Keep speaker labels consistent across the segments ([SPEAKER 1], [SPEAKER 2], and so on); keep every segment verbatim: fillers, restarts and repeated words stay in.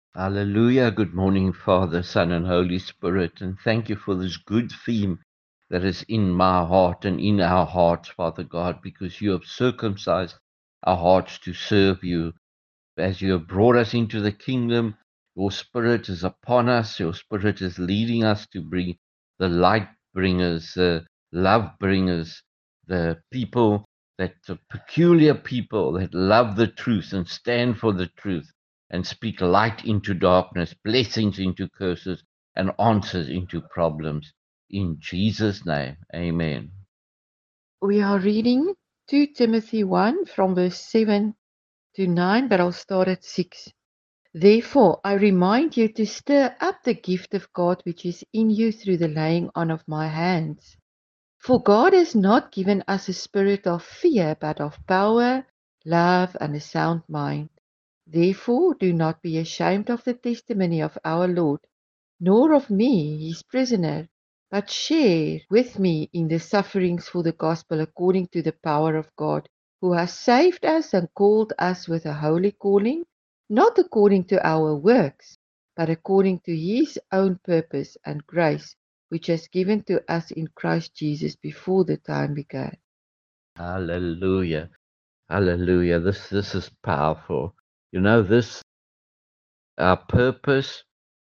[SPEAKER 1] Hallelujah. Good morning, Father, Son, and Holy Spirit. And thank you for this good theme that is in my heart and in our hearts, Father God, because you have circumcised our hearts to serve you. As you have brought us into the kingdom, your Spirit is upon us. Your Spirit is leading us to bring the light bringers, the love bringers, the people that the peculiar people that love the truth and stand for the truth and speak light into darkness, blessings into curses, and answers into problems. In Jesus' name, amen.
[SPEAKER 2] We are reading Second Timothy one from verse seven to nine, but I'll start at six. Therefore, I remind you to stir up the gift of God which is in you through the laying on of my hands. For God has not given us a spirit of fear, but of power, love, and a sound mind. Therefore, do not be ashamed of the testimony of our Lord, nor of me, his prisoner, but share with me in the sufferings for the gospel according to the power of God, who has saved us and called us with a holy calling, not according to our works, but according to his own purpose and grace, which has given to us in Christ Jesus before the time began.
[SPEAKER 1] Hallelujah. Hallelujah. This this is powerful. You know, this our purpose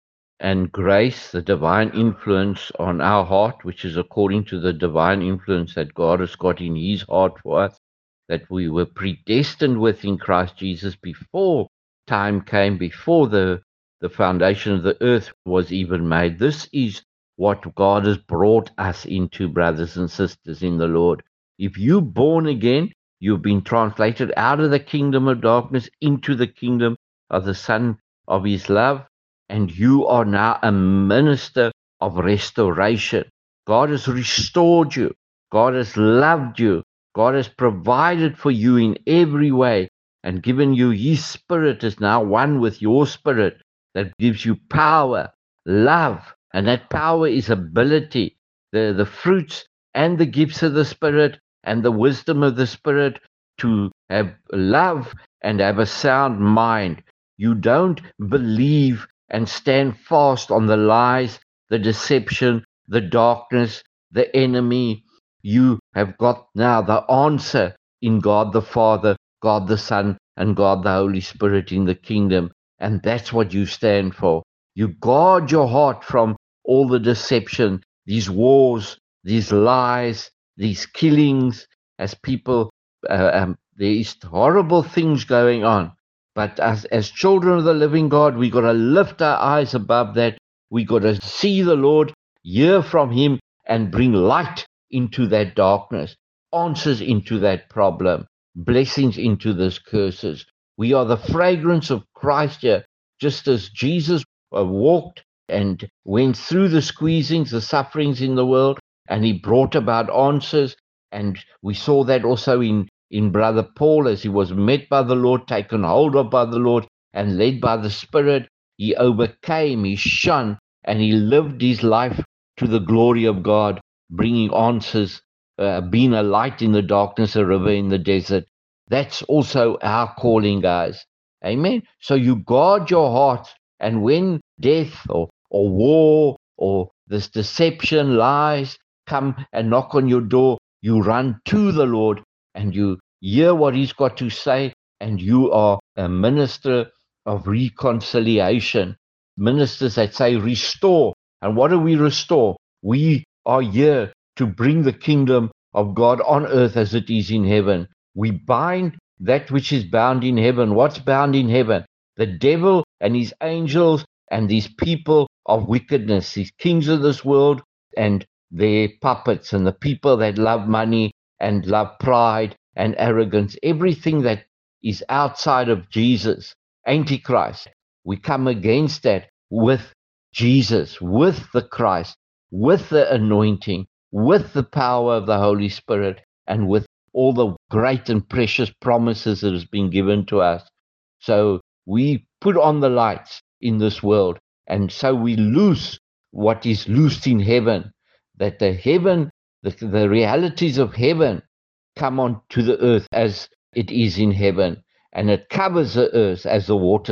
[SPEAKER 1] and grace, the divine influence on our heart, which is according to the divine influence that God has got in his heart for us, that we were predestined with in Christ Jesus before time came, before the, the foundation of the earth was even made. This is what God has brought us into, brothers and sisters in the Lord. If you're born again, you've been translated out of the kingdom of darkness into the kingdom of the Son of his love, and you are now a minister of restoration. God has restored you. God has loved you. God has provided for you in every way and given you his spirit is now one with your spirit that gives you power, love, and that power is ability, the, the fruits and the gifts of the spirit and the wisdom of the spirit to have love and have a sound mind. You don't believe and stand fast on the lies, the deception, the darkness, the enemy. You have got now the answer in God the Father, God the Son, and God the Holy Spirit in the kingdom. And that's what you stand for. You guard your heart from all the deception, these wars, these lies, these killings, as people, uh, um, there is horrible things going on. But as, as children of the living God, we got to lift our eyes above that. We got to see the Lord, hear from him, and bring light into that darkness, answers into that problem, blessings into those curses. We are the fragrance of Christ here, just as Jesus uh, walked and went through the squeezings, the sufferings in the world, and he brought about answers. And we saw that also in in Brother Paul as he was met by the Lord, taken hold of by the Lord, and led by the Spirit. He overcame, he shone, and he lived his life to the glory of God, bringing answers, uh, being a light in the darkness, a river in the desert. That's also our calling, guys. Amen. So you guard your heart, and when death or, or war or this deception, lies come and knock on your door, you run to the Lord and you hear what he's got to say, and you are a minister of reconciliation. Ministers that say, restore. And what do we restore? We are here to bring the kingdom of God on earth as it is in heaven. We bind that which is bound in heaven. What's bound in heaven? The devil and his angels and these people of wickedness, these kings of this world and their puppets and the people that love money and love pride and arrogance, everything that is outside of Jesus, Antichrist. We come against that with Jesus, with the Christ, with the anointing, with the power of the Holy Spirit, and with all the great and precious promises that has been given to us. So we put on the lights in this world, and so we loose what is loosed in heaven, that the heaven, the, the realities of heaven come on to the earth as it is in heaven, and it covers the earth as the waters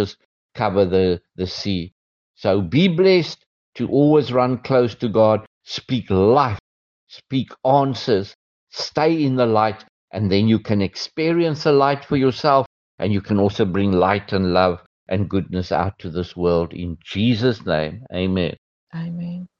[SPEAKER 1] cover the, the sea. So be blessed to always run close to God, speak life, speak answers, stay in the light, and then you can experience the light for yourself, and you can also bring light and love and goodness out to this world. In Jesus' name, amen.
[SPEAKER 2] Amen.